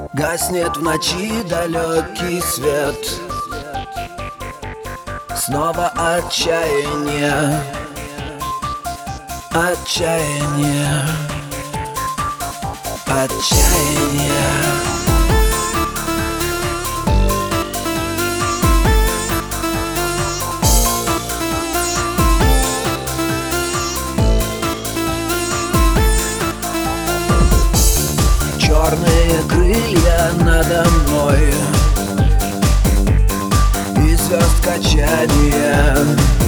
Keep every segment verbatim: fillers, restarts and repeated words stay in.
Гаснет в ночи далекий свет. Снова отчаяние, отчаяние, отчаяние. Черные крылья надо мной и звезд качания.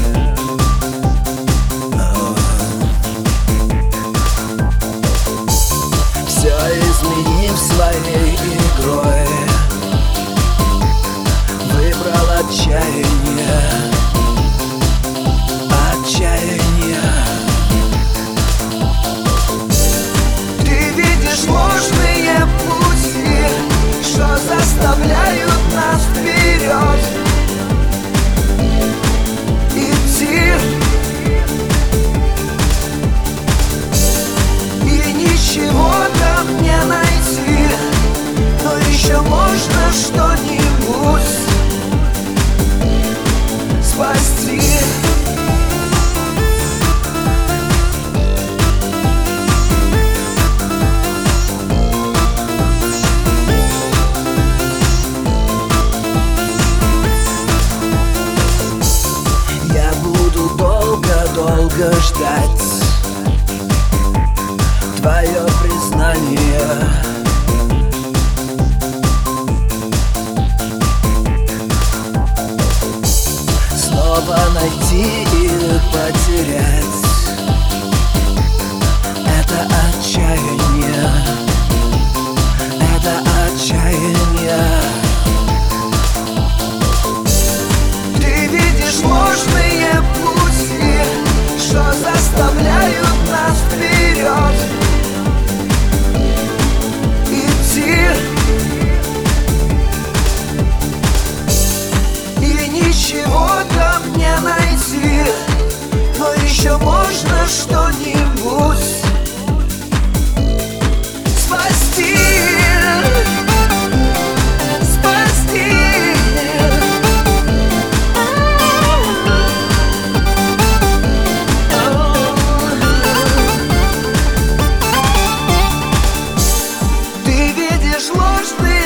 Все изменив своей игрой, выбрал отчаяние, отчаяние. Ты видишь ложные пути, что заставляют нас вперед идти, и ничего там не найти, но еще можно что-нибудь спасти. Долго ждать твое признание. Снова найти и потерять это отчаяние, это отчаяние. Ты видишь ложные пути, что заставляют нас вперед идти, и ничего там не найти, но еще можно что-нибудь спасти. Ложные